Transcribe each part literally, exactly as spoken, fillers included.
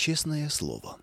Честное слово.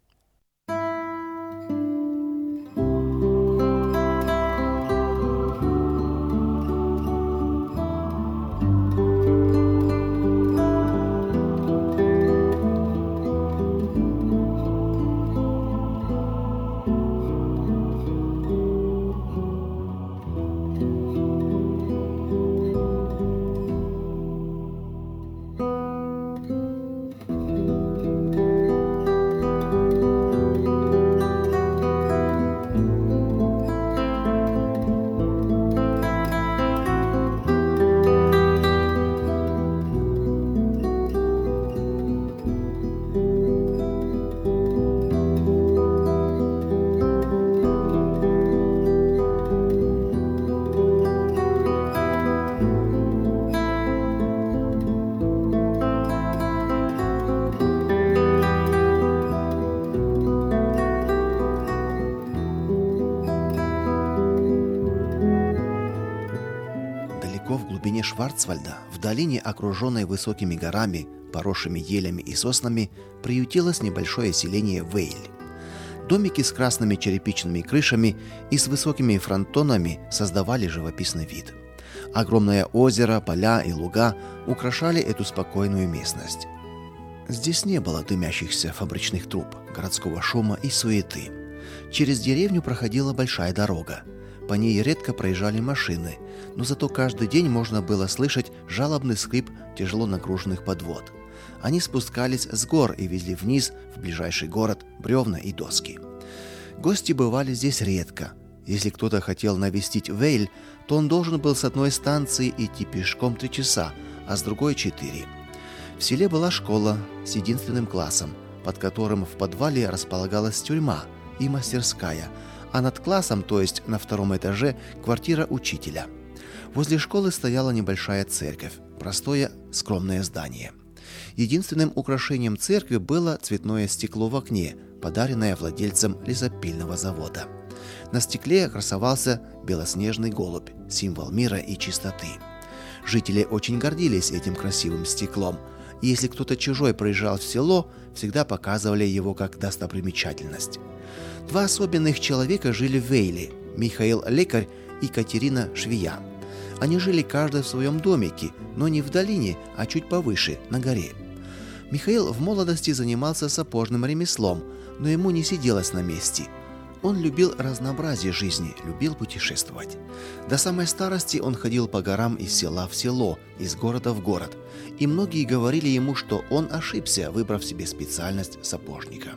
В глубине Шварцвальда, в долине, окруженной высокими горами, поросшими елями и соснами, приютилось небольшое селение Вейль. Домики с красными черепичными крышами и с высокими фронтонами создавали живописный вид. Огромное озеро, поля и луга украшали эту спокойную местность. Здесь не было дымящихся фабричных труб, городского шума и суеты. Через деревню проходила большая дорога. По ней редко проезжали машины, но зато каждый день можно было слышать жалобный скрип тяжело нагруженных подвод. Они спускались с гор и везли вниз, в ближайший город, бревна и доски. Гости бывали здесь редко. Если кто-то хотел навестить Вейль, то он должен был с одной станции идти пешком три часа, а с другой четыре. В селе была школа с единственным классом, под которым в подвале располагалась тюрьма и мастерская, а над классом, то есть на втором этаже, квартира учителя. Возле школы стояла небольшая церковь, простое, скромное здание. Единственным украшением церкви было цветное стекло в окне, подаренное владельцем лесопильного завода. На стекле красовался белоснежный голубь, символ мира и чистоты. Жители очень гордились этим красивым стеклом, и если кто-то чужой приезжал в село, всегда показывали его как достопримечательность. Два особенных человека жили в Вейле – Михаил Лекарь и Катерина Швея. Они жили каждый в своем домике, но не в долине, а чуть повыше, на горе. Михаил в молодости занимался сапожным ремеслом, но ему не сиделось на месте. Он любил разнообразие жизни, любил путешествовать. До самой старости он ходил по горам из села в село, из города в город, и многие говорили ему, что он ошибся, выбрав себе специальность сапожника.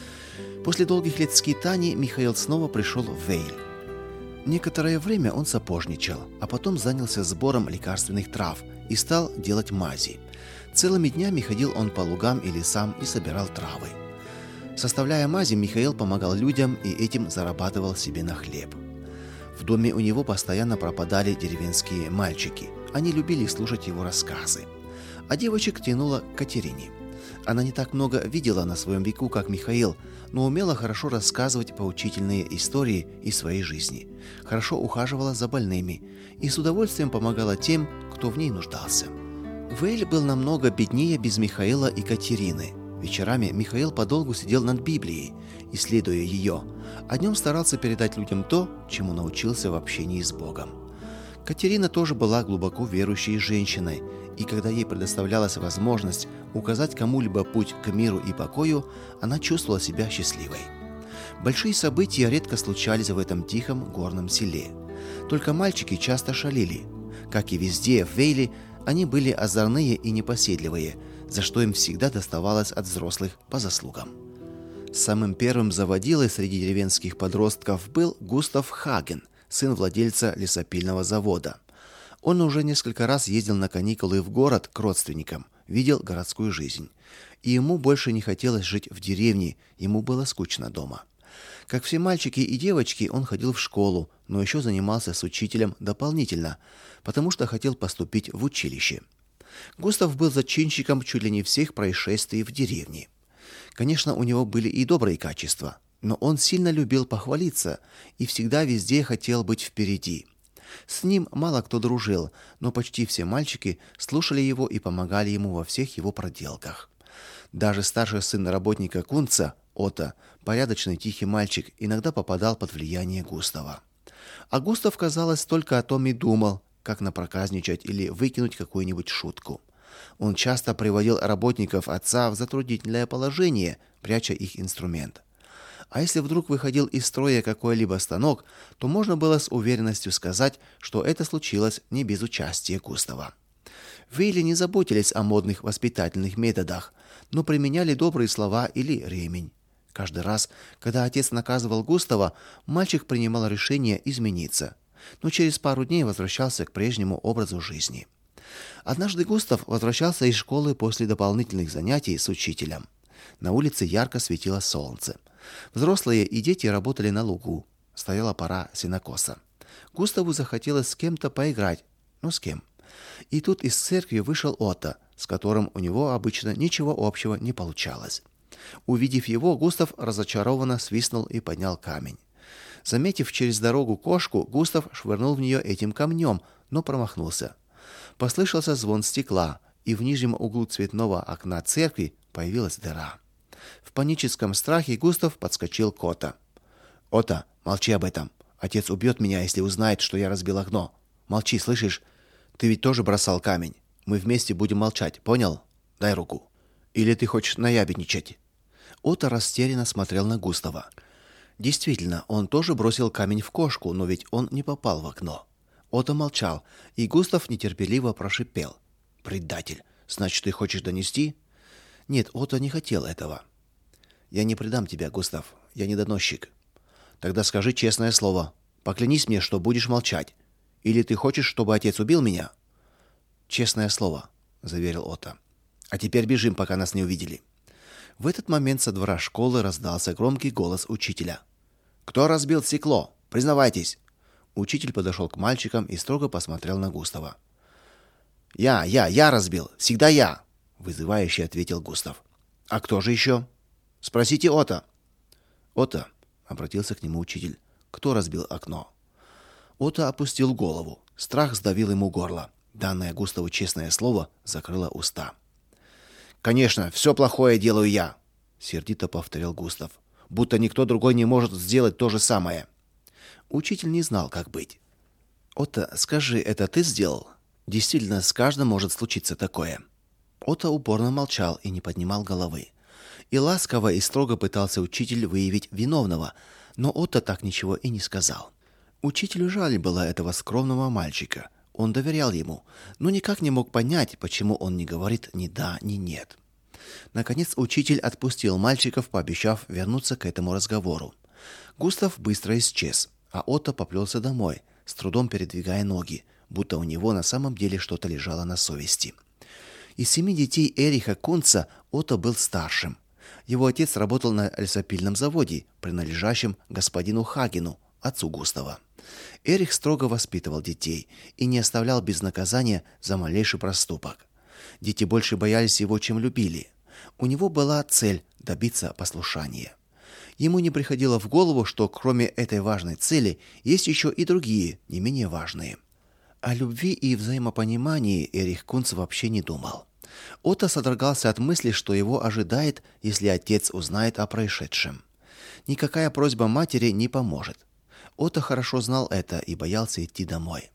После долгих лет скитаний Михаил снова пришел в Вейль. Некоторое время он сапожничал, а потом занялся сбором лекарственных трав и стал делать мази. Целыми днями ходил он по лугам и лесам и собирал травы. Составляя мази, Михаил помогал людям и этим зарабатывал себе на хлеб. В доме у него постоянно пропадали деревенские мальчики. Они любили слушать его рассказы. А девочек тянуло к Катерине. Она не так много видела на своем веку, как Михаил, но умела хорошо рассказывать поучительные истории из своей жизни, хорошо ухаживала за больными и с удовольствием помогала тем, кто в ней нуждался. Вейль был намного беднее без Михаила и Катерины. Вечерами Михаил подолгу сидел над Библией, исследуя ее, а днем старался передать людям то, чему научился в общении с Богом. Катерина тоже была глубоко верующей женщиной, и когда ей предоставлялась возможность указать кому-либо путь к миру и покою, она чувствовала себя счастливой. Большие события редко случались в этом тихом горном селе. Только мальчики часто шалили. Как и везде в Вейле, они были озорные и непоседливые, за что им всегда доставалось от взрослых по заслугам. Самым первым заводилой среди деревенских подростков был Густав Хаген, сын владельца лесопильного завода. Он уже несколько раз ездил на каникулы в город к родственникам, видел городскую жизнь. И ему больше не хотелось жить в деревне, ему было скучно дома. Как все мальчики и девочки, он ходил в школу, но еще занимался с учителем дополнительно, потому что хотел поступить в училище. Густав был зачинщиком чуть ли не всех происшествий в деревне. Конечно, у него были и добрые качества, но он сильно любил похвалиться и всегда везде хотел быть впереди. С ним мало кто дружил, но почти все мальчики слушали его и помогали ему во всех его проделках. Даже старший сын работника Кунца, Отто, порядочный тихий мальчик, иногда попадал под влияние Густава. А Густав, казалось, только о том и думал, как напроказничать или выкинуть какую-нибудь шутку. Он часто приводил работников отца в затруднительное положение, пряча их инструмент. А если вдруг выходил из строя какой-либо станок, то можно было с уверенностью сказать, что это случилось не без участия Густава. В Вейле не заботились о модных воспитательных методах, но применяли добрые слова или ремень. Каждый раз, когда отец наказывал Густава, мальчик принимал решение измениться, но через пару дней возвращался к прежнему образу жизни. Однажды Густав возвращался из школы после дополнительных занятий с учителем. На улице ярко светило солнце. Взрослые и дети работали на лугу. Стояла пора сенокоса. Густаву захотелось с кем-то поиграть. Ну, с кем? И тут из церкви вышел Отто, с которым у него обычно ничего общего не получалось. Увидев его, Густав разочарованно свистнул и поднял камень. Заметив через дорогу кошку, Густав швырнул в нее этим камнем, но промахнулся. Послышался звон стекла, и в нижнем углу цветного окна церкви появилась дыра. В паническом страхе Густав подскочил к Отто. «Отто, молчи об этом. Отец убьет меня, если узнает, что я разбил окно. Молчи, слышишь? Ты ведь тоже бросал камень. Мы вместе будем молчать, понял? Дай руку. Или ты хочешь наябедничать?» Отто растерянно смотрел на Густава. Действительно, он тоже бросил камень в кошку, но ведь он не попал в окно. Отто молчал, и Густав нетерпеливо прошипел: «Предатель, значит, ты хочешь донести?» Нет, Отто не хотел этого. «Я не предам тебя, Густав. Я не доносчик». «Тогда скажи честное слово. Поклянись мне, что будешь молчать. Или ты хочешь, чтобы отец убил меня?» «Честное слово», — заверил Отто. «А теперь бежим, пока нас не увидели». В этот момент со двора школы раздался громкий голос учителя. «Кто разбил стекло? Признавайтесь!» Учитель подошел к мальчикам и строго посмотрел на Густава. «Я, я, я разбил! Всегда я!» — вызывающе ответил Густав. «А кто же еще?» «Спросите Отто». «Отто», — обратился к нему учитель, — «кто разбил окно?» Отто опустил голову. Страх сдавил ему горло. Данное Густаву честное слово закрыло уста. «Конечно, все плохое делаю я», — сердито повторил Густав. «Будто никто другой не может сделать то же самое». Учитель не знал, как быть. «Отто, скажи, это ты сделал? Действительно, с каждым может случиться такое». Отто упорно молчал и не поднимал головы. И ласково и строго пытался учитель выявить виновного, но Отто так ничего и не сказал. Учителю жаль было этого скромного мальчика. Он доверял ему, но никак не мог понять, почему он не говорит ни да, ни нет. Наконец учитель отпустил мальчиков, пообещав вернуться к этому разговору. Густав быстро исчез, а Отто поплелся домой, с трудом передвигая ноги, будто у него на самом деле что-то лежало на совести. Из семи детей Эриха Кунца Отто был старшим. Его отец работал на лесопильном заводе, принадлежащем господину Хагену, отцу Густава. Эрих строго воспитывал детей и не оставлял без наказания за малейший проступок. Дети больше боялись его, чем любили. У него была цель добиться послушания. Ему не приходило в голову, что кроме этой важной цели есть еще и другие, не менее важные. О любви и взаимопонимании Эрих Кунц вообще не думал. Отто содрогался от мысли, что его ожидает, если отец узнает о происшедшем. Никакая просьба матери не поможет. Отто хорошо знал это и боялся идти домой.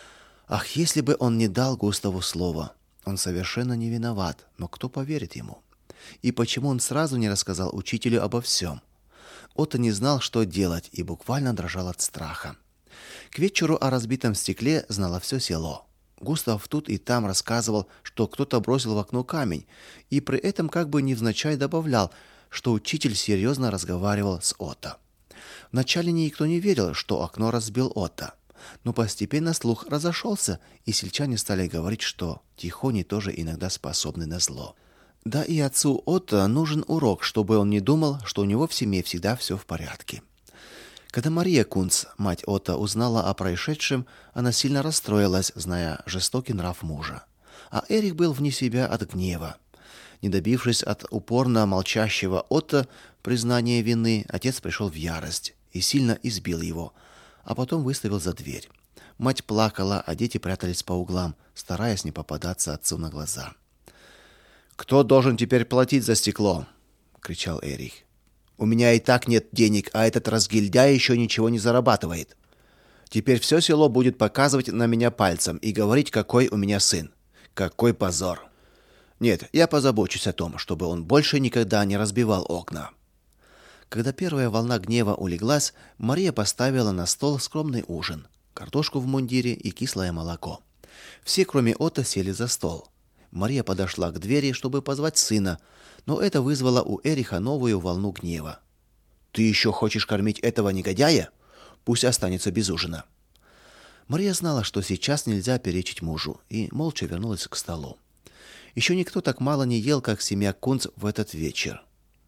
Ах, если бы он не дал Густаву слово. Он совершенно не виноват, но кто поверит ему? И почему он сразу не рассказал учителю обо всем? Отто не знал, что делать, и буквально дрожал от страха. К вечеру о разбитом стекле знало все село. Густав тут и там рассказывал, что кто-то бросил в окно камень, и при этом как бы невзначай добавлял, что учитель серьезно разговаривал с Отто. Вначале никто не верил, что окно разбил Отто, но постепенно слух разошелся, и сельчане стали говорить, что тихони тоже иногда способны на зло. Да и отцу Отто нужен урок, чтобы он не думал, что у него в семье всегда все в порядке. Когда Мария Кунц, мать Отто, узнала о происшедшем, она сильно расстроилась, зная жестокий нрав мужа. А Эрих был вне себя от гнева. Не добившись от упорно молчащего Отто признания вины, отец пришел в ярость и сильно избил его, а потом выставил за дверь. Мать плакала, а дети прятались по углам, стараясь не попадаться отцу на глаза. «Кто должен теперь платить за стекло?» — кричал Эрих. «У меня и так нет денег, а этот разгильдяй еще ничего не зарабатывает. Теперь все село будет показывать на меня пальцем и говорить, какой у меня сын. Какой позор! Нет, я позабочусь о том, чтобы он больше никогда не разбивал окна». Когда первая волна гнева улеглась, Мария поставила на стол скромный ужин: картошку в мундире и кислое молоко. Все, кроме Отто, сели за стол. Мария подошла к двери, чтобы позвать сына, но это вызвало у Эриха новую волну гнева. «Ты еще хочешь кормить этого негодяя? Пусть останется без ужина». Мария знала, что сейчас нельзя перечить мужу, и молча вернулась к столу. Еще никто так мало не ел, как семья Кунц в этот вечер.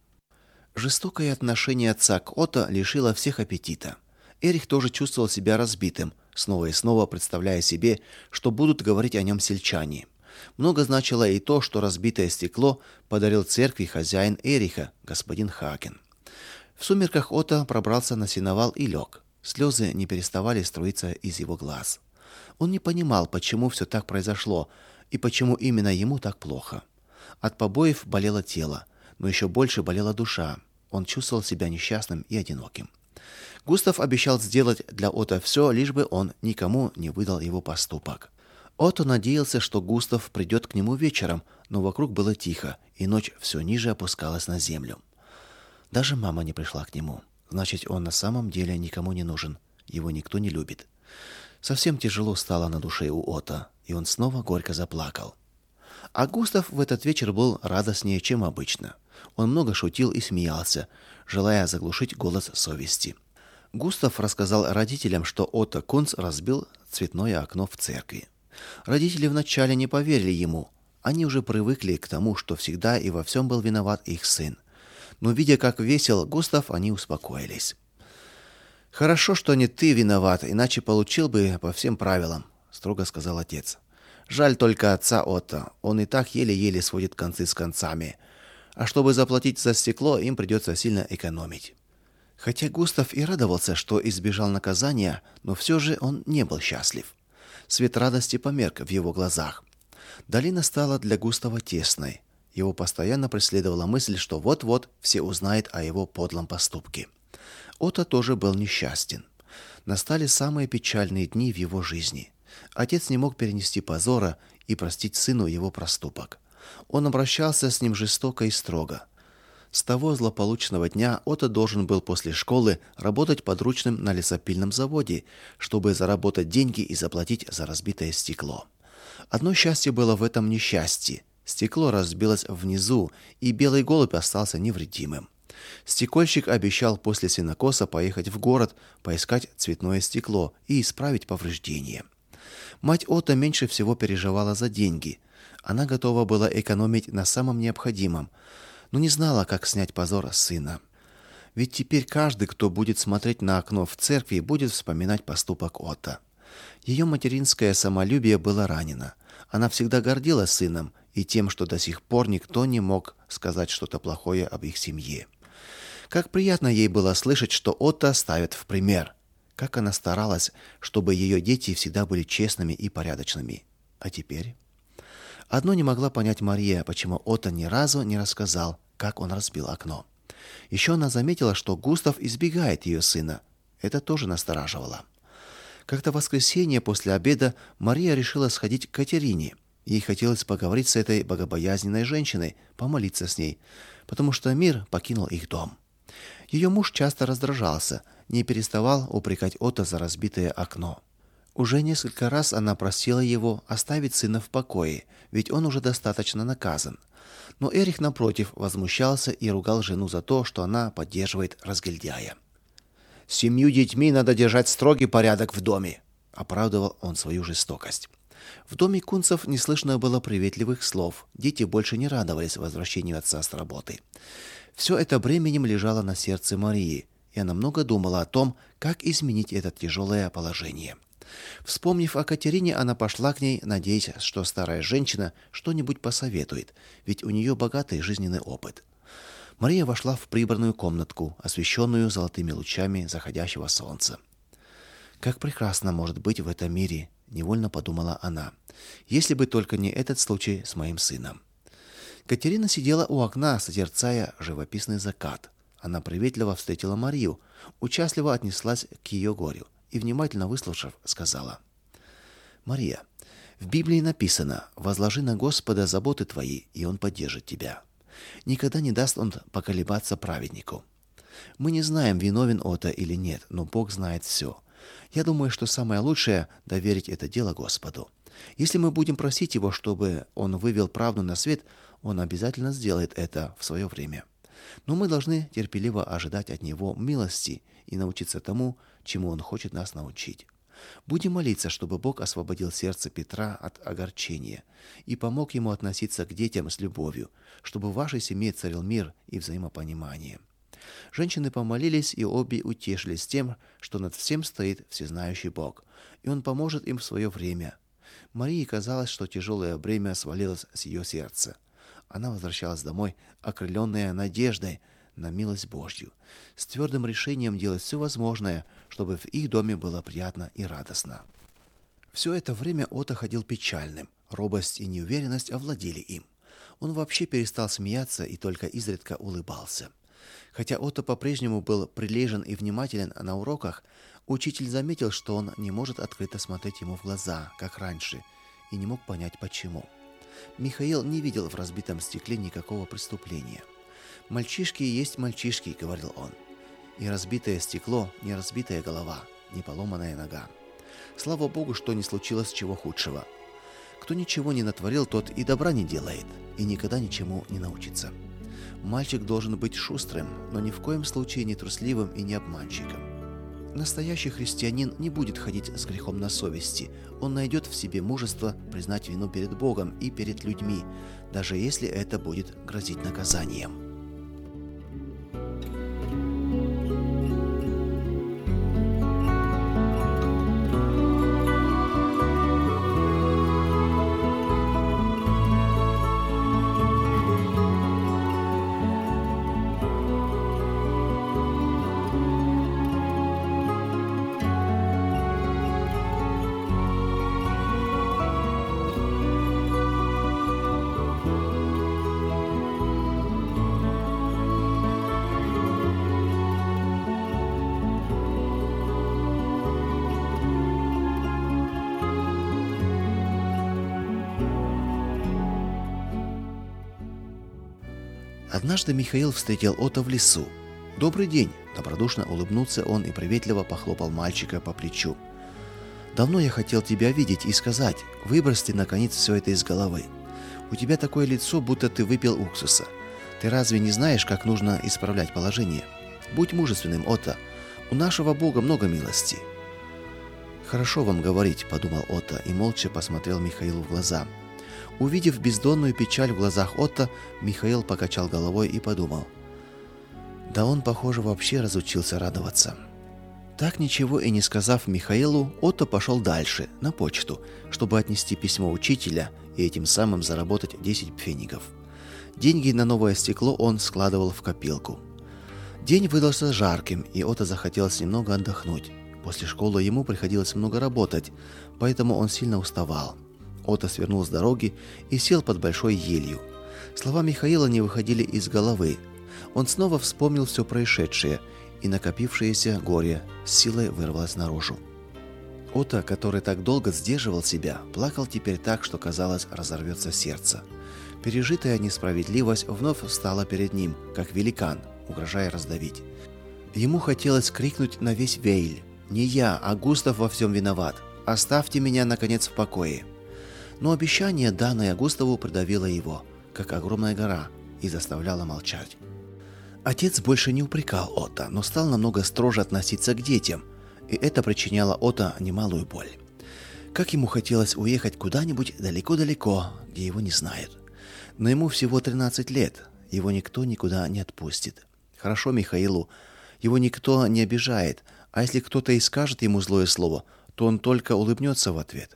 Жестокое отношение отца к Отто лишило всех аппетита. Эрих тоже чувствовал себя разбитым, снова и снова представляя себе, что будут говорить о нем сельчане. Много значило и то, что разбитое стекло подарил церкви хозяин Эриха, господин Хакен. В сумерках Отто пробрался на сеновал и лег. Слезы не переставали струиться из его глаз. Он не понимал, почему все так произошло и почему именно ему так плохо. От побоев болело тело, но еще больше болела душа. Он чувствовал себя несчастным и одиноким. Густав обещал сделать для Отто все, лишь бы он никому не выдал его поступок. Отто надеялся, что Густав придет к нему вечером, но вокруг было тихо, и ночь все ниже опускалась на землю. Даже мама не пришла к нему. Значит, он на самом деле никому не нужен. Его никто не любит. Совсем тяжело стало на душе у Отто, и он снова горько заплакал. А Густав в этот вечер был радостнее, чем обычно. Он много шутил и смеялся, желая заглушить голос совести. Густав рассказал родителям, что Отто Кунц разбил цветное окно в церкви. Родители вначале не поверили ему. Они уже привыкли к тому, что всегда и во всем был виноват их сын. Но видя, как весел Густав, они успокоились. «Хорошо, что не ты виноват, иначе получил бы по всем правилам», — строго сказал отец. «Жаль только отца Отто. Он и так еле-еле сводит концы с концами. А чтобы заплатить за стекло, им придется сильно экономить». Хотя Густав и радовался, что избежал наказания, но все же он не был счастлив. Свет радости померк в его глазах. Долина стала для Густава тесной. Его постоянно преследовала мысль, что вот-вот все узнают о его подлом поступке. Отто тоже был несчастен. Настали самые печальные дни в его жизни. Отец не мог перенести позора и простить сыну его проступок. Он обращался с ним жестоко и строго. С того злополучного дня Отто должен был после школы работать подручным на лесопильном заводе, чтобы заработать деньги и заплатить за разбитое стекло. Одно счастье было в этом несчастье. Стекло разбилось внизу, и белый голубь остался невредимым. Стекольщик обещал после сенокоса поехать в город, поискать цветное стекло и исправить повреждения. Мать Отто меньше всего переживала за деньги. Она готова была экономить на самом необходимом, но не знала, как снять позор с сына. Ведь теперь каждый, кто будет смотреть на окно в церкви, будет вспоминать поступок Отто. Ее материнское самолюбие было ранено. Она всегда гордилась сыном и тем, что до сих пор никто не мог сказать что-то плохое об их семье. Как приятно ей было слышать, что Отто ставит в пример. Как она старалась, чтобы ее дети всегда были честными и порядочными. А теперь? Одно не могла понять Мария, почему Отто ни разу не рассказал, как он разбил окно. Еще она заметила, что Густав избегает ее сына. Это тоже настораживало. Как-то в воскресенье после обеда Мария решила сходить к Катерине. Ей хотелось поговорить с этой богобоязненной женщиной, помолиться с ней, потому что мир покинул их дом. Ее муж часто раздражался, не переставал упрекать Отто за разбитое окно. Уже несколько раз она просила его оставить сына в покое, ведь он уже достаточно наказан. Но Эрих, напротив, возмущался и ругал жену за то, что она поддерживает разгильдяя. «С семью детьми надо держать строгий порядок в доме», — оправдывал он свою жестокость. В доме Кунцев не слышно было приветливых слов. Дети больше не радовались возвращению отца с работы. Все это бременем лежало на сердце Марии, и она много думала о том, как изменить это тяжелое положение. Вспомнив о Катерине, она пошла к ней, надеясь, что старая женщина что-нибудь посоветует, ведь у нее богатый жизненный опыт. Мария вошла в прибранную комнатку, освещенную золотыми лучами заходящего солнца. «Как прекрасно может быть в этом мире», — невольно подумала она, «если бы только не этот случай с моим сыном». Катерина сидела у окна, созерцая живописный закат. Она приветливо встретила Марию, участливо отнеслась к ее горю и, внимательно выслушав, сказала: «Мария, в Библии написано: возложи на Господа заботы твои, и Он поддержит тебя. Никогда не даст Он поколебаться праведнику. Мы не знаем, виновен Ота или нет, но Бог знает все. Я думаю, что самое лучшее — доверить это дело Господу. Если мы будем просить Его, чтобы Он вывел правду на свет, Он обязательно сделает это в свое время. Но мы должны терпеливо ожидать от Него милости и научиться тому, чему Он хочет нас научить. Будем молиться, чтобы Бог освободил сердце Петра от огорчения и помог ему относиться к детям с любовью, чтобы в вашей семье царил мир и взаимопонимание». Женщины помолились, и обе утешились тем, что над всем стоит всезнающий Бог, и Он поможет им в свое время. Марии казалось, что тяжелое бремя свалилось с ее сердца. Она возвращалась домой, окрыленная надеждой на милость Божью, с твердым решением делать все возможное, чтобы в их доме было приятно и радостно. Все это время Ота ходил печальным, робость и неуверенность овладели им. Он вообще перестал смеяться и только изредка улыбался. Хотя Ота по-прежнему был прилежен и внимателен на уроках, учитель заметил, что он не может открыто смотреть ему в глаза, как раньше, и не мог понять, почему. Михаил не видел в разбитом стекле никакого преступления. «Мальчишки есть мальчишки», — говорил он. «И разбитое стекло, не разбитая голова, не поломанная нога. Слава Богу, что не случилось чего худшего. Кто ничего не натворил, тот и добра не делает, и никогда ничему не научится. Мальчик должен быть шустрым, но ни в коем случае не трусливым и не обманщиком. Настоящий христианин не будет ходить с грехом на совести. Он найдет в себе мужество признать вину перед Богом и перед людьми, даже если это будет грозить наказанием». Однажды Михаил встретил Ота в лесу. «Добрый день!» – добродушно улыбнулся он и приветливо похлопал мальчика по плечу. «Давно я хотел тебя видеть и сказать: выбрось ты, наконец, все это из головы. У тебя такое лицо, будто ты выпил уксуса. Ты разве не знаешь, как нужно исправлять положение? Будь мужественным, Ота. У нашего Бога много милости». «Хорошо вам говорить», – подумал Ота и молча посмотрел Михаилу в глаза. Увидев бездонную печаль в глазах Отто, Михаил покачал головой и подумал: да он, похоже, вообще разучился радоваться. Так ничего и не сказав Михаилу, Отто пошел дальше, на почту, чтобы отнести письмо учителя и этим самым заработать десять пфенигов. Деньги на новое стекло он складывал в копилку. День выдался жарким, и Отто захотелось немного отдохнуть. После школы ему приходилось много работать, поэтому он сильно уставал. Отто свернул с дороги и сел под большой елью. Слова Михаила не выходили из головы. Он снова вспомнил все происшедшее, и накопившееся горе с силой вырвалось наружу. Отто, который так долго сдерживал себя, плакал теперь так, что, казалось, разорвется сердце. Пережитая несправедливость вновь встала перед ним, как великан, угрожая раздавить. Ему хотелось крикнуть на весь Вейль: «Не я, а Густав во всем виноват! Оставьте меня, наконец, в покое!» Но обещание, данное Густаву, придавило его, как огромная гора, и заставляло молчать. Отец больше не упрекал Отто, но стал намного строже относиться к детям, и это причиняло Отто немалую боль. Как ему хотелось уехать куда-нибудь далеко-далеко, где его не знают. Но ему всего тринадцать лет, его никто никуда не отпустит. Хорошо Михаилу, его никто не обижает, а если кто-то и скажет ему злое слово, то он только улыбнется в ответ.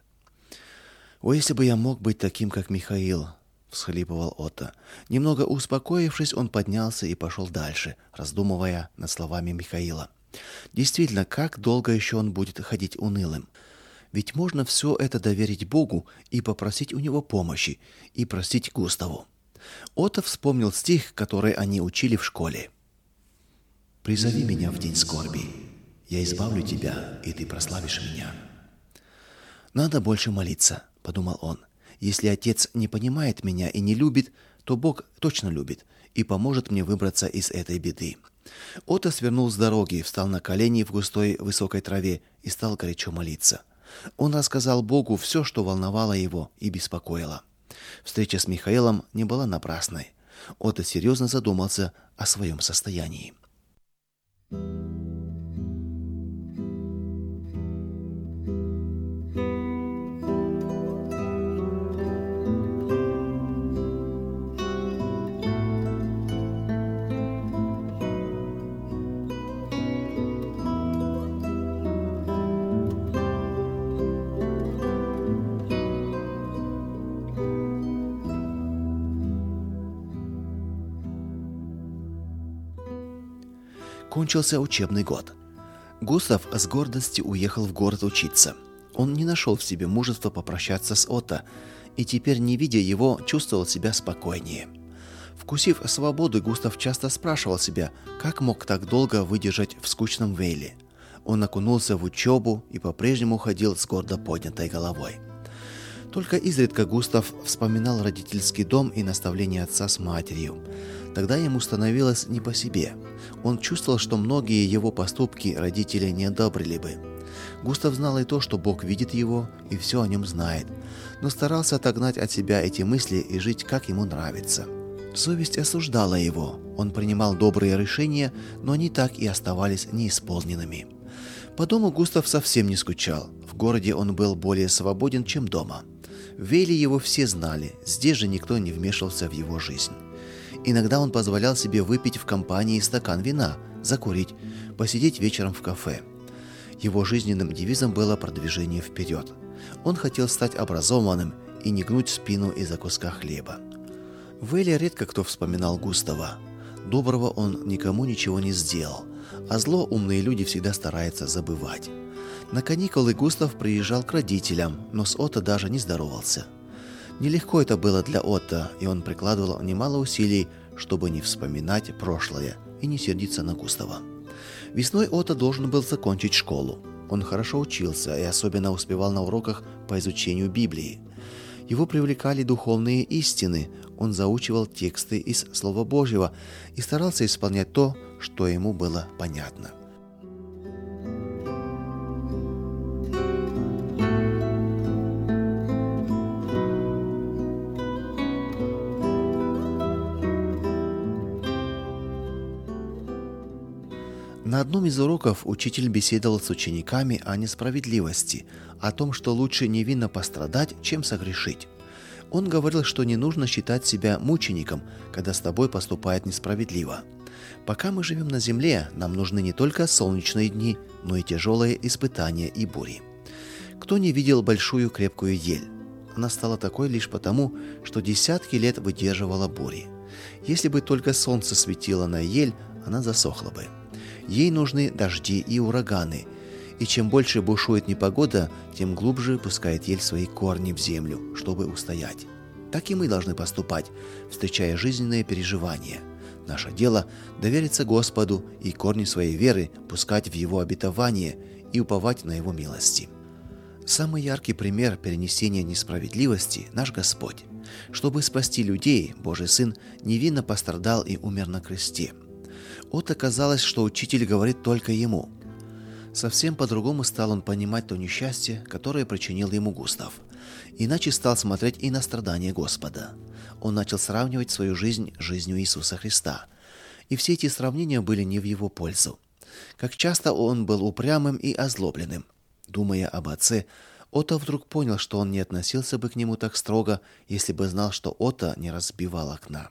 «О, если бы я мог быть таким, как Михаил!» — всхлипывал Отто. Немного успокоившись, он поднялся и пошел дальше, раздумывая над словами Михаила. Действительно, как долго еще он будет ходить унылым? Ведь можно все это доверить Богу и попросить у него помощи, и простить Густаву. Отто вспомнил стих, который они учили в школе. «Призови меня в день скорби, я избавлю тебя, и ты прославишь меня». «Надо больше молиться», — подумал он. «Если Отец не понимает меня и не любит, то Бог точно любит и поможет мне выбраться из этой беды». Отто свернул с дороги, встал на колени в густой высокой траве и стал горячо молиться. Он рассказал Богу все, что волновало его и беспокоило. Встреча с Михаилом не была напрасной. Отто серьезно задумался о своем состоянии. Кончился учебный год. Густав с гордостью уехал в город учиться. Он не нашел в себе мужества попрощаться с Отто, и теперь, не видя его, чувствовал себя спокойнее. Вкусив свободу, Густав часто спрашивал себя, как мог так долго выдержать в скучном Вейле. Он окунулся в учебу и по-прежнему ходил с гордо поднятой головой. Только изредка Густав вспоминал родительский дом и наставления отца с матерью. Тогда ему становилось не по себе. Он чувствовал, что многие его поступки родители не одобрили бы. Густав знал и то, что Бог видит его и все о нем знает, но старался отогнать от себя эти мысли и жить, как ему нравится. Совесть осуждала его. Он принимал добрые решения, но они так и оставались неисполненными. По дому Густав совсем не скучал. В городе он был более свободен, чем дома. В Вейле его все знали, здесь же никто не вмешивался в его жизнь. Иногда он позволял себе выпить в компании стакан вина, закурить, посидеть вечером в кафе. Его жизненным девизом было продвижение вперед. Он хотел стать образованным и не гнуть спину из-за куска хлеба. В Вейле редко кто вспоминал Густава. Доброго он никому ничего не сделал, а зло умные люди всегда стараются забывать. На каникулы Густав приезжал к родителям, но с Отто даже не здоровался. Нелегко это было для Отто, и он прикладывал немало усилий, чтобы не вспоминать прошлое и не сердиться на Густава. Весной Отто должен был закончить школу. Он хорошо учился и особенно успевал на уроках по изучению Библии. Его привлекали духовные истины, он заучивал тексты из Слова Божьего и старался исполнять то, что ему было понятно. На одном из уроков учитель беседовал с учениками о несправедливости, о том, что лучше невинно пострадать, чем согрешить. Он говорил, что не нужно считать себя мучеником, когда с тобой поступают несправедливо. Пока мы живем на земле, нам нужны не только солнечные дни, но и тяжелые испытания и бури. Кто не видел большую крепкую ель? Она стала такой лишь потому, что десятки лет выдерживала бури. Если бы только солнце светило на ель, она засохла бы. Ей нужны дожди и ураганы, и чем больше бушует непогода, тем глубже пускает ель свои корни в землю, чтобы устоять. Так и мы должны поступать, встречая жизненные переживания. Наше дело – довериться Господу и корни своей веры пускать в Его обетование и уповать на Его милости. Самый яркий пример перенесения несправедливости – наш Господь. Чтобы спасти людей, Божий Сын невинно пострадал и умер на кресте. Отто казалось, что учитель говорит только ему. Совсем по-другому стал он понимать то несчастье, которое причинил ему Густав. Иначе стал смотреть и на страдания Господа. Он начал сравнивать свою жизнь с жизнью Иисуса Христа. И все эти сравнения были не в его пользу. Как часто он был упрямым и озлобленным. Думая об отце, Отто вдруг понял, что он не относился бы к нему так строго, если бы знал, что Отто не разбивал окна.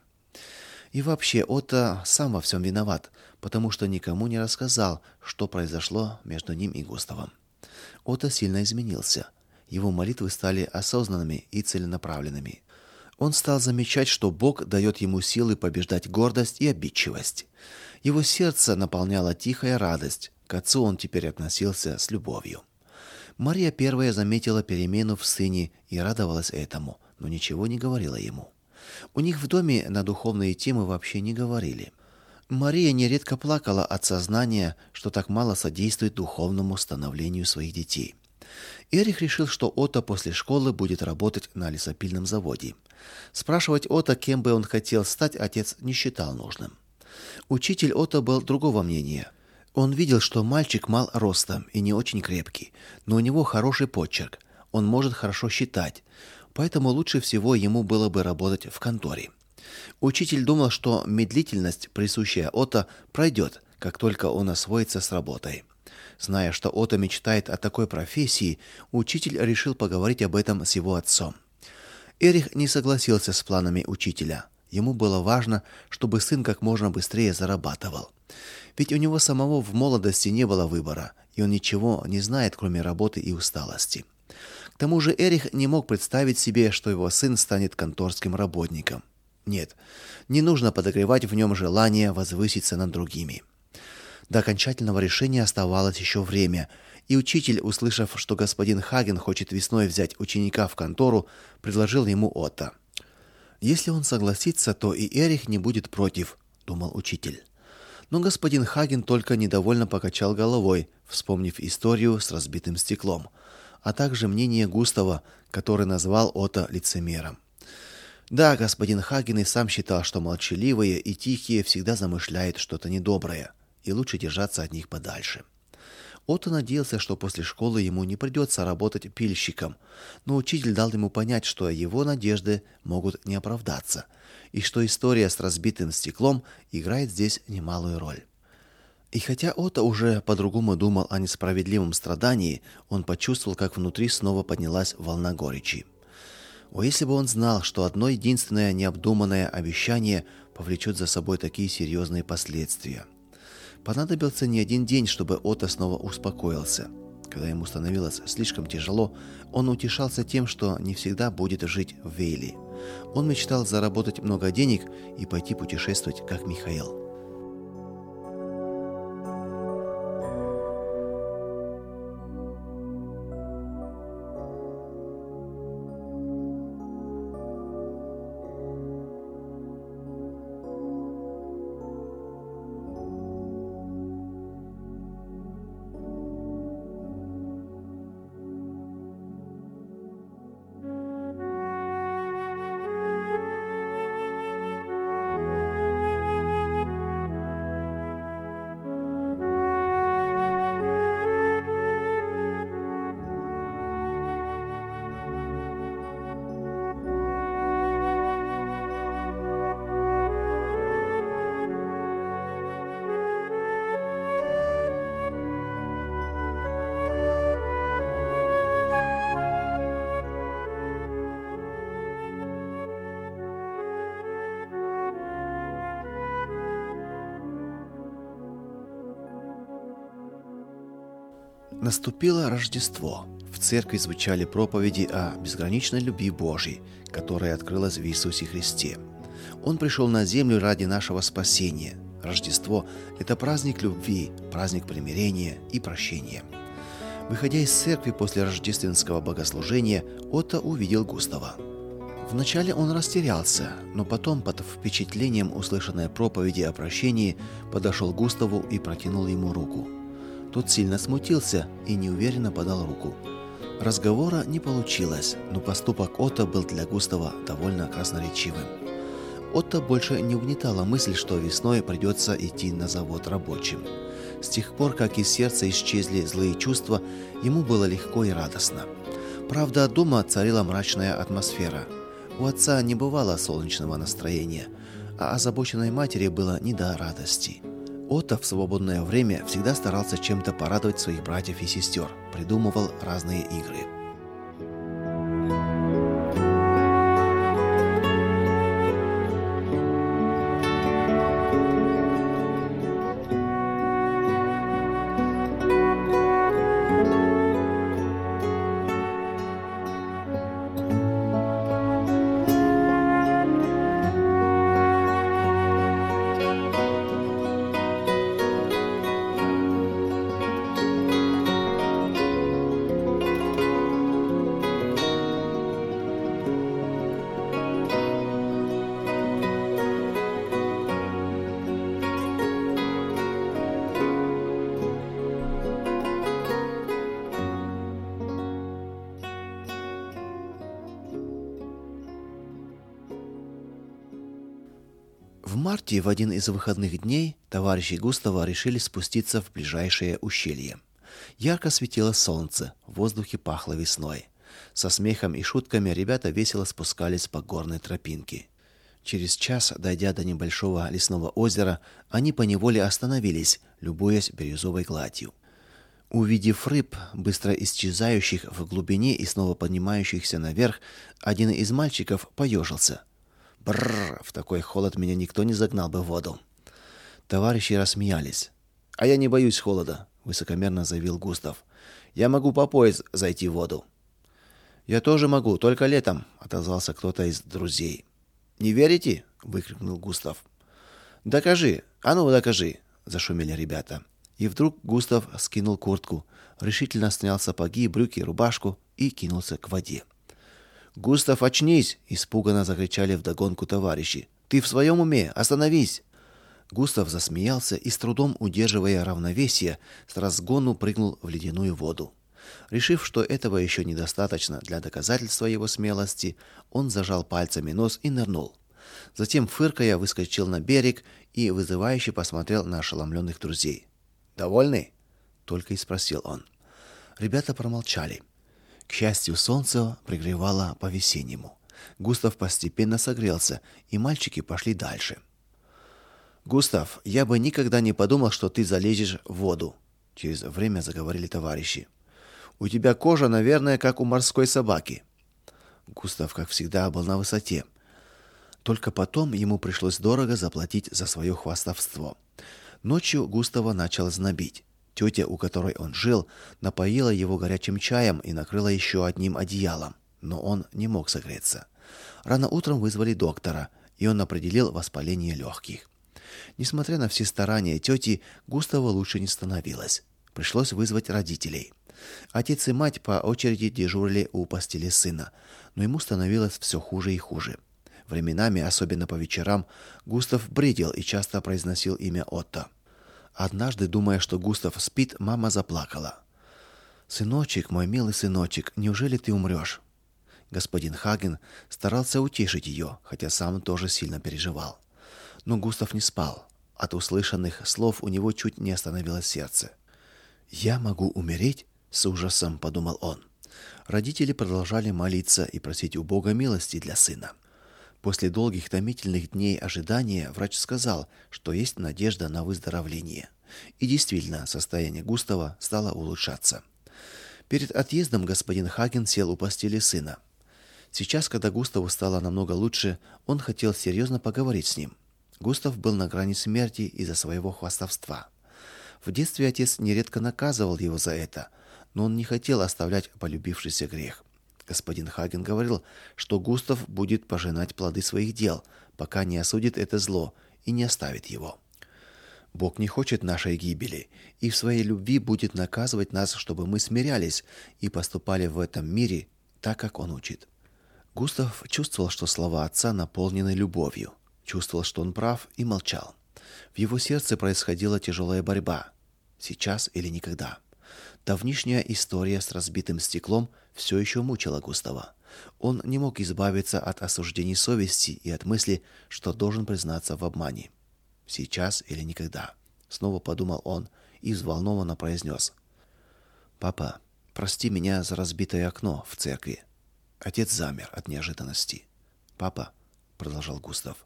И вообще Отто сам во всем виноват, потому что никому не рассказал, что произошло между ним и Густавом. Отто сильно изменился. Его молитвы стали осознанными и целенаправленными. Он стал замечать, что Бог дает ему силы побеждать гордость и обидчивость. Его сердце наполняла тихая радость. К отцу он теперь относился с любовью. Мария первая заметила перемену в сыне и радовалась этому, но ничего не говорила ему. У них в доме на духовные темы вообще не говорили. Мария нередко плакала от сознания, что так мало содействует духовному становлению своих детей. Эрих решил, что Отто после школы будет работать на лесопильном заводе. Спрашивать Отто, кем бы он хотел стать, отец не считал нужным. Учитель Отто был другого мнения. Он видел, что мальчик мал ростом и не очень крепкий, но у него хороший почерк, он может хорошо считать, поэтому лучше всего ему было бы работать в конторе. Учитель думал, что медлительность, присущая Отто, пройдет, как только он освоится с работой. Зная, что Отто мечтает о такой профессии, учитель решил поговорить об этом с его отцом. Эрих не согласился с планами учителя. Ему было важно, чтобы сын как можно быстрее зарабатывал. Ведь у него самого в молодости не было выбора, и он ничего не знает, кроме работы и усталости. К тому же Эрих не мог представить себе, что его сын станет конторским работником. Нет, не нужно подогревать в нем желание возвыситься над другими. До окончательного решения оставалось еще время, и учитель, услышав, что господин Хаген хочет весной взять ученика в контору, предложил ему Отто. Если он согласится, то и Эрих не будет против, думал учитель. Но господин Хаген только недовольно покачал головой, вспомнив историю с разбитым стеклом, а также мнение Густава, который назвал Отто лицемером. Да, господин Хаген и сам считал, что молчаливые и тихие всегда замышляют что-то недоброе, и лучше держаться от них подальше. Отто надеялся, что после школы ему не придется работать пильщиком, но учитель дал ему понять, что его надежды могут не оправдаться, и что история с разбитым стеклом играет здесь немалую роль. И хотя Отто уже по-другому думал о несправедливом страдании, он почувствовал, как внутри снова поднялась волна горечи. О, если бы он знал, что одно единственное необдуманное обещание повлечет за собой такие серьезные последствия. Понадобился не один день, чтобы Отто снова успокоился. Когда ему становилось слишком тяжело, он утешался тем, что не всегда будет жить в Вейле. Он мечтал заработать много денег и пойти путешествовать, как Михаил. Наступило Рождество. В церкви звучали проповеди о безграничной любви Божьей, которая открылась в Иисусе Христе. Он пришел на землю ради нашего спасения. Рождество – это праздник любви, праздник примирения и прощения. Выходя из церкви после рождественского богослужения, Отто увидел Густава. Вначале он растерялся, но потом, под впечатлением услышанной проповеди о прощении, подошел к Густаву и протянул ему руку. Тот сильно смутился и неуверенно подал руку. Разговора не получилось, но поступок Отто был для Густава довольно красноречивым. Отто больше не угнетала мысль, что весной придется идти на завод рабочим. С тех пор, как из сердца исчезли злые чувства, ему было легко и радостно. Правда, дома царила мрачная атмосфера. У отца не бывало солнечного настроения, а озабоченной матери было не до радости. Отто в свободное время всегда старался чем-то порадовать своих братьев и сестер, придумывал разные игры. В марте, в один из выходных дней, товарищи Густава решили спуститься в ближайшее ущелье. Ярко светило солнце, в воздухе пахло весной. Со смехом и шутками ребята весело спускались по горной тропинке. Через час, дойдя до небольшого лесного озера, они поневоле остановились, любуясь бирюзовой гладью. Увидев рыб, быстро исчезающих в глубине и снова поднимающихся наверх, один из мальчиков поежился. Бррр, в такой холод меня никто не загнал бы в воду. Товарищи рассмеялись. А я не боюсь холода, высокомерно заявил Густав. Я могу по пояс зайти в воду. Я тоже могу, только летом, отозвался кто-то из друзей. Не верите? Выкрикнул Густав. Докажи. А ну, докажи, зашумели ребята. И вдруг Густав скинул куртку, решительно снял сапоги, брюки, рубашку и кинулся к воде. «Густав, очнись!» – испуганно закричали вдогонку товарищи. «Ты в своем уме? Остановись!» Густав засмеялся и, с трудом удерживая равновесие, с разгону прыгнул в ледяную воду. Решив, что этого еще недостаточно для доказательства его смелости, он зажал пальцами нос и нырнул. Затем, фыркая, выскочил на берег и вызывающе посмотрел на ошеломленных друзей. «Довольны?» – только и спросил он. Ребята промолчали. К счастью, солнце пригревало по-весеннему. Густав постепенно согрелся, и мальчики пошли дальше. «Густав, я бы никогда не подумал, что ты залезешь в воду», – через время заговорили товарищи. «У тебя кожа, наверное, как у морской собаки». Густав, как всегда, был на высоте. Только потом ему пришлось дорого заплатить за свое хвастовство. Ночью Густава начал знобить. Тетя, у которой он жил, напоила его горячим чаем и накрыла еще одним одеялом, но он не мог согреться. Рано утром вызвали доктора, и он определил воспаление легких. Несмотря на все старания тети, Густаву лучше не становилось. Пришлось вызвать родителей. Отец и мать по очереди дежурили у постели сына, но ему становилось все хуже и хуже. Временами, особенно по вечерам, Густав бредил и часто произносил имя Отто. Однажды, думая, что Густав спит, мама заплакала. «Сыночек, мой милый сыночек, неужели ты умрешь?» Господин Хаген старался утешить ее, хотя сам тоже сильно переживал. Но Густав не спал. От услышанных слов у него чуть не остановилось сердце. «Я могу умереть?» — с ужасом подумал он. Родители продолжали молиться и просить у Бога милости для сына. После долгих томительных дней ожидания врач сказал, что есть надежда на выздоровление. И действительно, состояние Густава стало улучшаться. Перед отъездом господин Хаген сел у постели сына. Сейчас, когда Густаву стало намного лучше, он хотел серьезно поговорить с ним. Густав был на грани смерти из-за своего хвастовства. В детстве отец нередко наказывал его за это, но он не хотел оставлять полюбившийся грех. Господин Хаген говорил, что Густав будет пожинать плоды своих дел, пока не осудит это зло и не оставит его. Бог не хочет нашей гибели и в своей любви будет наказывать нас, чтобы мы смирялись и поступали в этом мире так, как он учит. Густав чувствовал, что слова отца наполнены любовью, чувствовал, что он прав, и молчал. В его сердце происходила тяжелая борьба. Сейчас или никогда. Давнишняя история с разбитым стеклом все еще мучила Густава. Он не мог избавиться от осуждений совести и от мысли, что должен признаться в обмане. Сейчас или никогда, снова подумал он и взволнованно произнес: «Папа, прости меня за разбитое окно в церкви». Отец замер от неожиданности. «Папа», продолжал Густав,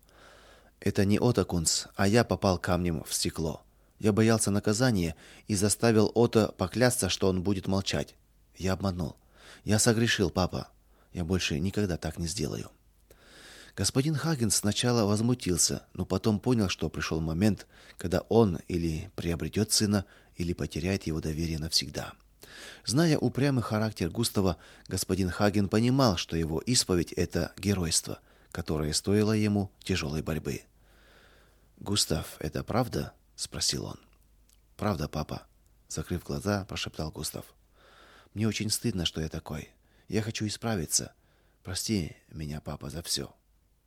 это не Отто Кунц, а я попал камнем в стекло. Я боялся наказания и заставил Отто поклясться, что он будет молчать. Я обманул. Я согрешил, папа. Я больше никогда так не сделаю. Господин Хаген сначала возмутился, но потом понял, что пришел момент, когда он или приобретет сына, или потеряет его доверие навсегда. Зная упрямый характер Густава, господин Хаген понимал, что его исповедь это геройство, которое стоило ему тяжелой борьбы. «Густав, это правда?» — спросил он. «Правда, папа», — закрыв глаза, прошептал Густав. «Мне очень стыдно, что я такой. Я хочу исправиться. Прости меня, папа, за все.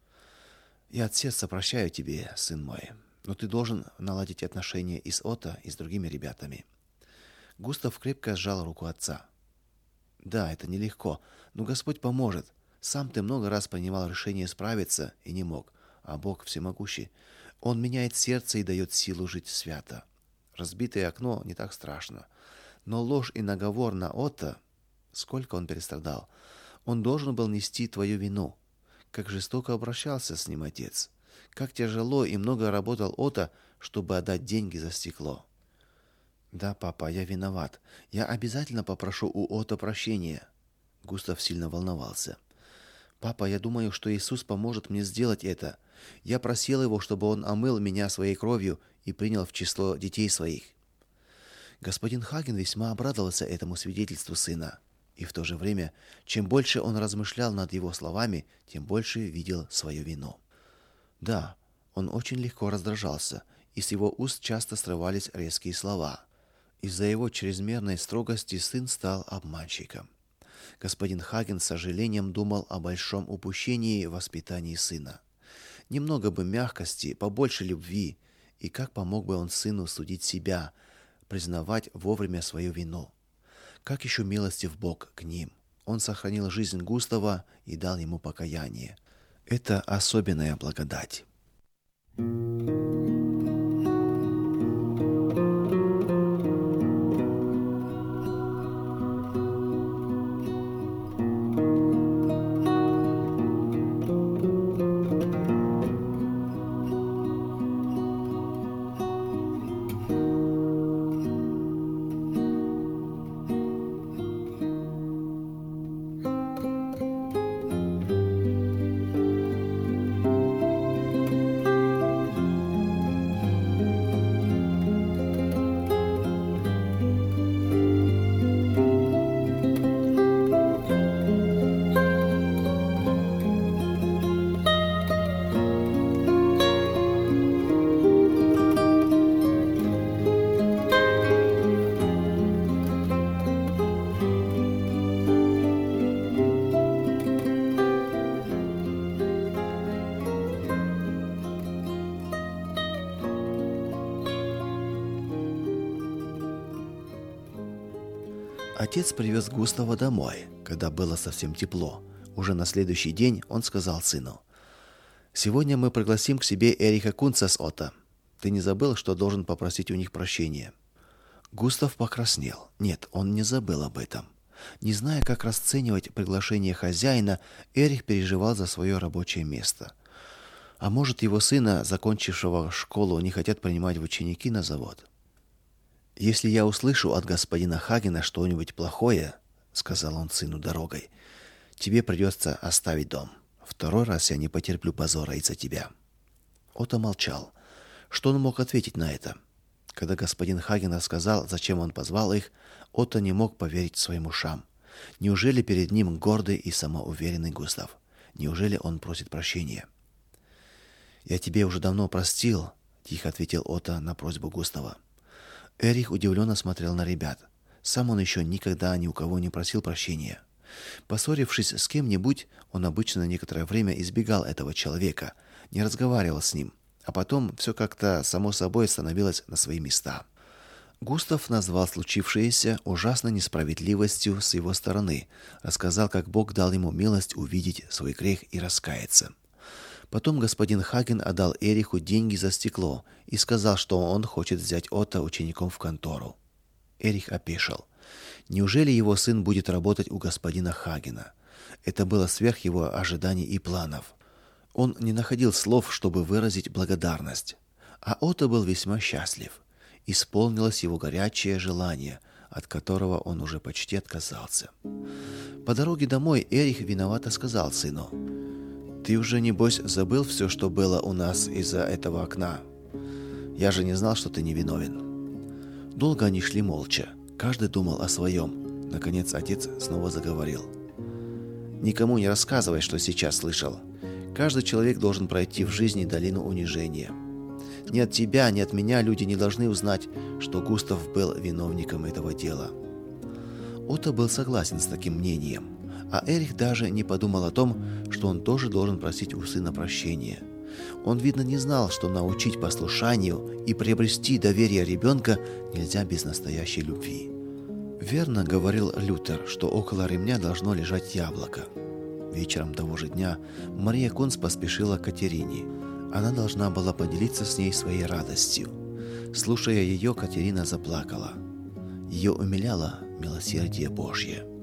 Я от сердца прощаю тебе, сын мой, но ты должен наладить отношения и с Отто, и с другими ребятами». Густав крепко сжал руку отца. «Да, это нелегко, но Господь поможет. Сам ты много раз принимал решение справиться и не мог, а Бог всемогущий. Он меняет сердце и дает силу жить свято. Разбитое окно не так страшно, но ложь и наговор на Отто, сколько он перестрадал. Он должен был нести твою вину. Как жестоко обращался с ним отец. Как тяжело и много работал Отто, чтобы отдать деньги за стекло. Да, папа, я виноват. Я обязательно попрошу у Отто прощения. Густав сильно волновался. Папа, я думаю, что Иисус поможет мне сделать это. Я просил его, чтобы он омыл меня своей кровью и принял в число детей своих. Господин Хаген весьма обрадовался этому свидетельству сына, и в то же время, чем больше он размышлял над его словами, тем больше видел свою вину. Да, он очень легко раздражался, и с его уст часто срывались резкие слова. Из-за его чрезмерной строгости сын стал обманщиком. Господин Хаген с сожалением думал о большом упущении в воспитании сына. Немного бы мягкости, побольше любви, и как помог бы он сыну судить себя, признавать вовремя свою вину. Как еще милостив Бог к ним. Он сохранил жизнь Густава и дал ему покаяние. Это особенная благодать. Отец привез Густава домой, когда было совсем тепло. Уже на следующий день он сказал сыну: «Сегодня мы пригласим к себе Эриха Кунца с Отто. Ты не забыл, что должен попросить у них прощения?» Густав покраснел. Нет, он не забыл об этом. Не зная, как расценивать приглашение хозяина, Эрих переживал за свое рабочее место. А может, его сына, закончившего школу, не хотят принимать в ученики на завод? «Если я услышу от господина Хагена что-нибудь плохое, — сказал он сыну дорогой, — тебе придется оставить дом. Второй раз я не потерплю позора из-за тебя». Отто молчал. Что он мог ответить на это? Когда господин Хаген рассказал, зачем он позвал их, Отто не мог поверить своим ушам. Неужели перед ним гордый и самоуверенный Густав? Неужели он просит прощения? «Я тебе уже давно простил», — тихо ответил Отто на просьбу Густава. Эрих удивленно смотрел на ребят. Сам он еще никогда ни у кого не просил прощения. Поссорившись с кем-нибудь, он обычно некоторое время избегал этого человека, не разговаривал с ним, а потом все как-то само собой становилось на свои места. Густав назвал случившееся ужасной несправедливостью с его стороны, рассказал, как Бог дал ему милость увидеть свой грех и раскаяться. Потом господин Хаген отдал Эриху деньги за стекло и сказал, что он хочет взять Отто учеником в контору. Эрих опешил. Неужели его сын будет работать у господина Хагена? Это было сверх его ожиданий и планов. Он не находил слов, чтобы выразить благодарность. А Отто был весьма счастлив. Исполнилось его горячее желание, от которого он уже почти отказался. По дороге домой Эрих виновато сказал сыну: «Ты уже, небось, забыл все, что было у нас из-за этого окна? Я же не знал, что ты невиновен». Долго они шли молча. Каждый думал о своем. Наконец отец снова заговорил: «Никому не рассказывай, что сейчас слышал. Каждый человек должен пройти в жизни долину унижения. Ни от тебя, ни от меня люди не должны узнать, что Густав был виновником этого дела». Отто был согласен с таким мнением. А Эрих даже не подумал о том, что он тоже должен просить у сына прощения. Он, видно, не знал, что научить послушанию и приобрести доверие ребенка нельзя без настоящей любви. Верно говорил Лютер, что около ремня должно лежать яблоко. Вечером того же дня Мария Кунц поспешила к Катерине. Она должна была поделиться с ней своей радостью. Слушая ее, Катерина заплакала. Ее умиляло милосердие Божье.